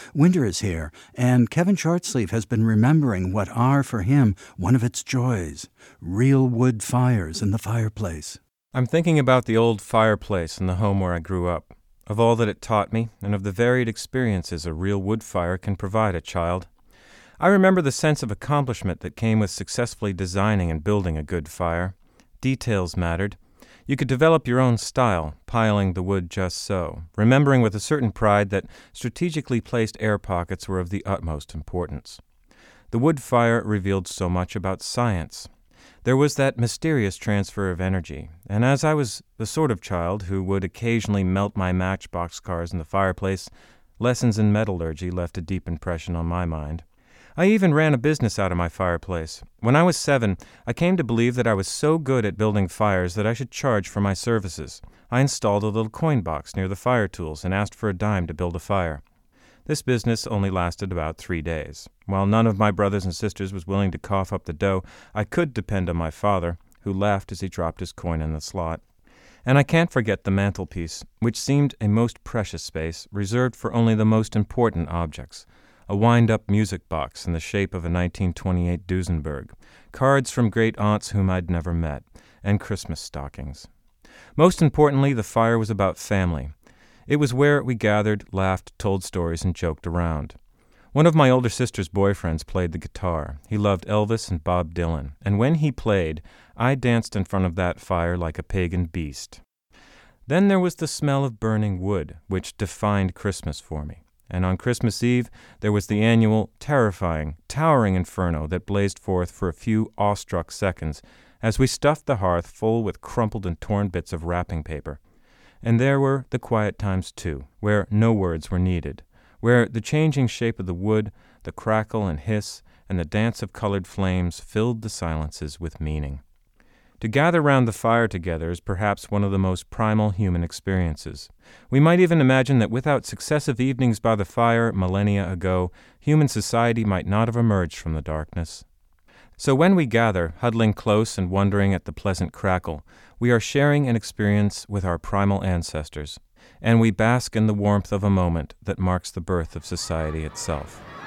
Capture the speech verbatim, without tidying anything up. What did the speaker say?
Winter is here, and Kevin Shortsleeve has been remembering what are, for him, one of its joys, real wood fires in the fireplace. I'm thinking about the old fireplace in the home where I grew up, of all that it taught me, and of the varied experiences a real wood fire can provide a child. I remember the sense of accomplishment that came with successfully designing and building a good fire. Details mattered. You could develop your own style, piling the wood just so, remembering with a certain pride that strategically placed air pockets were of the utmost importance. The wood fire revealed so much about science. There was that mysterious transfer of energy, and as I was the sort of child who would occasionally melt my matchbox cars in the fireplace, lessons in metallurgy left a deep impression on my mind. I even ran a business out of my fireplace. When I was seven, I came to believe that I was so good at building fires that I should charge for my services. I installed a little coin box near the fire tools and asked for a dime to build a fire. This business only lasted about three days. While none of my brothers and sisters was willing to cough up the dough, I could depend on my father, who laughed as he dropped his coin in the slot. And I can't forget the mantelpiece, which seemed a most precious space, reserved for only the most important objects. A wind-up music box in the shape of a nineteen twenty-eight Duesenberg, cards from great aunts whom I'd never met, and Christmas stockings. Most importantly, the fire was about family. It was where we gathered, laughed, told stories, and joked around. One of my older sister's boyfriends played the guitar. He loved Elvis and Bob Dylan, and when he played, I danced in front of that fire like a pagan beast. Then there was the smell of burning wood, which defined Christmas for me. And on Christmas Eve, there was the annual, terrifying, towering inferno that blazed forth for a few awestruck seconds as we stuffed the hearth full with crumpled and torn bits of wrapping paper. And there were the quiet times, too, where no words were needed, where the changing shape of the wood, the crackle and hiss, and the dance of colored flames filled the silences with meaning. To gather round the fire together is perhaps one of the most primal human experiences. We might even imagine that without successive evenings by the fire millennia ago, human society might not have emerged from the darkness. So when we gather, huddling close and wondering at the pleasant crackle, we are sharing an experience with our primal ancestors, and we bask in the warmth of a moment that marks the birth of society itself.